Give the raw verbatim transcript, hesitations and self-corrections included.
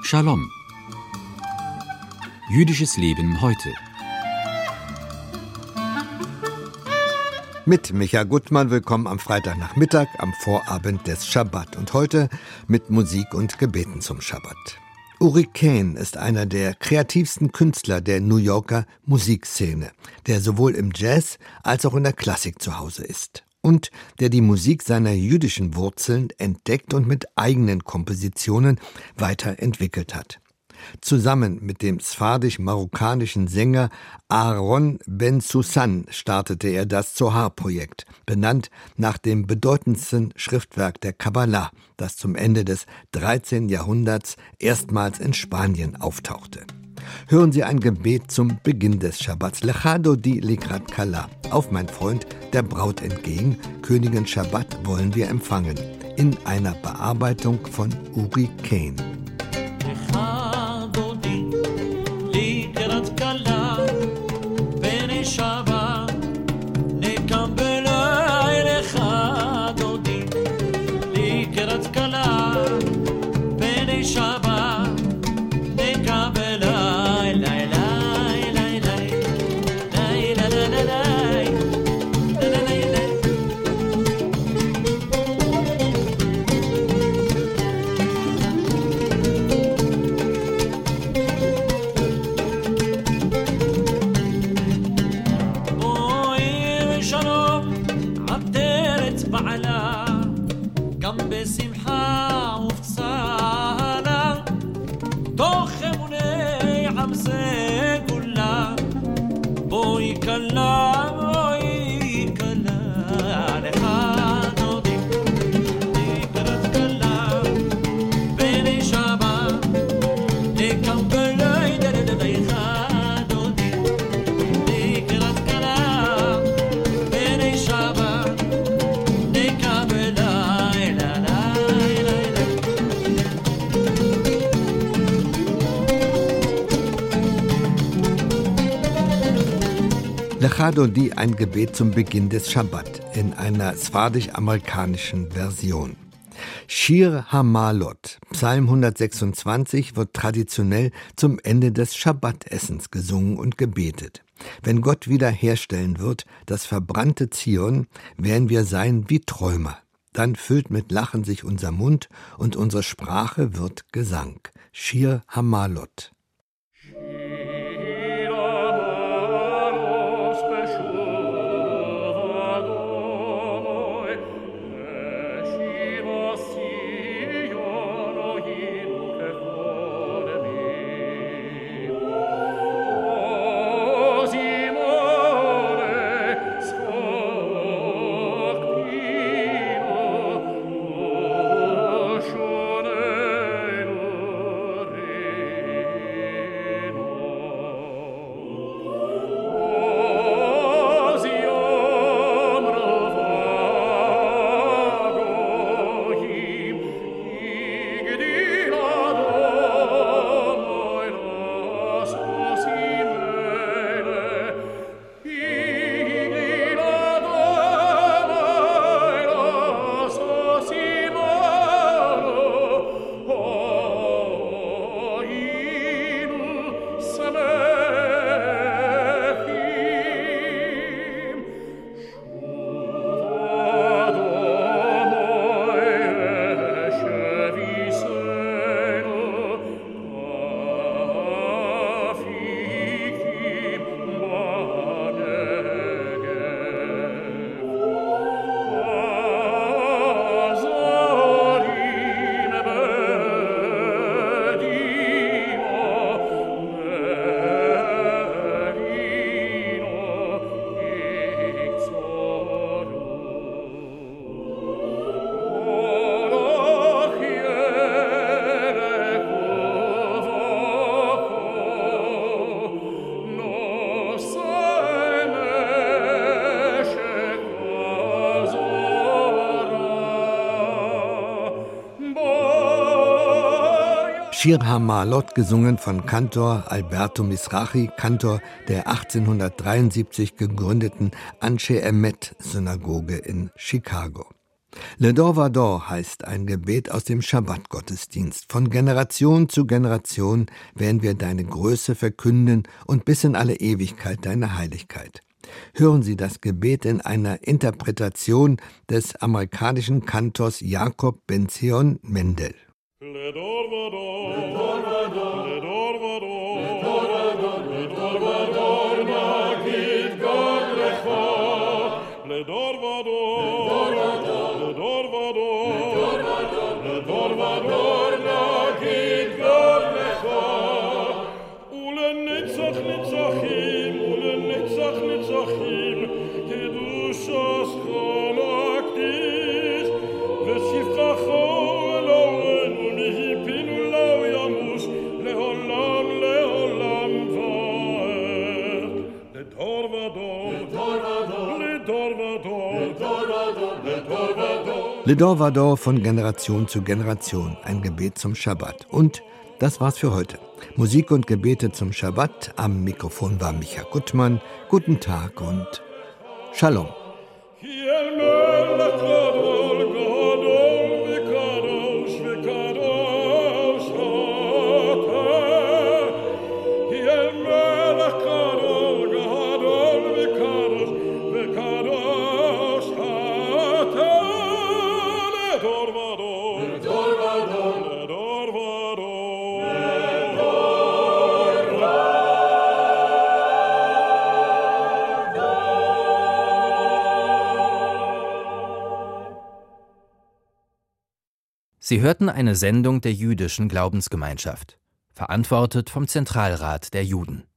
Shalom. Jüdisches Leben heute. Mit Micha Gutmann, willkommen am Freitagnachmittag, am Vorabend des Schabbat. Und heute mit Musik und Gebeten zum Schabbat. Uri Cain ist einer der kreativsten Künstler der New Yorker Musikszene, der sowohl im Jazz als auch in der Klassik zu Hause ist. Und der die Musik seiner jüdischen Wurzeln entdeckt und mit eigenen Kompositionen weiterentwickelt hat. Zusammen mit dem sfardisch-marokkanischen Sänger Aaron Ben Susan startete er das Zohar-Projekt, benannt nach dem bedeutendsten Schriftwerk der Kabbalah, das zum Ende des dreizehnten Jahrhunderts erstmals in Spanien auftauchte. Hören Sie ein Gebet zum Beginn des Schabbats. Lecha dodi likrat kala. Auf, mein Freund, der Braut entgegen. Königin Shabbat wollen wir empfangen. In einer Bearbeitung von Uri Cain. Lecha dodi likrat kala. Bene Shabbat nekambelai. Lecha dodi likrat kala. Bene Shabbat nekambelai. Lecha dodi, ein Gebet zum Beginn des Schabbat in einer sfardisch-amerikanischen Version. Shir HaMa'alot, Psalm hundertsechsundzwanzig, wird traditionell zum Ende des Schabbatessens gesungen und gebetet. Wenn Gott wiederherstellen wird, das verbrannte Zion, werden wir sein wie Träumer. Dann füllt mit Lachen sich unser Mund und unsere Sprache wird Gesang. Shir HaMa'alot. Shir HaMa'alot, gesungen von Kantor Alberto Mizrahi, Kantor der achtzehnhundertdreiundsiebzig gegründeten Anshe Emet Synagoge in Chicago. Le Dorvador heißt ein Gebet aus dem Schabbat-Gottesdienst. Von Generation zu Generation werden wir deine Größe verkünden und bis in alle Ewigkeit deine Heiligkeit. Hören Sie das Gebet in einer Interpretation des amerikanischen Kantors Jacob Ben-Zion Mendel. Le Dorvador, le Dorvador, le Dorvador, le Dorvador, le Dorvador, Magid Gad Lecha, le Dorvador, le Dorvador, le Dorvador, Magid Gad Lecha, Ulenetzach Netzachim, Ulenetzach Netzachim, Kedushas Chalaktis, Veshivchacho Le Dorvador von Generation zu Generation, ein Gebet zum Schabbat. Und das war's für heute. Musik und Gebete zum Schabbat. Am Mikrofon war Micha Gutmann. Guten Tag und Shalom. Sie hörten eine Sendung der Jüdischen Glaubensgemeinschaft, verantwortet vom Zentralrat der Juden.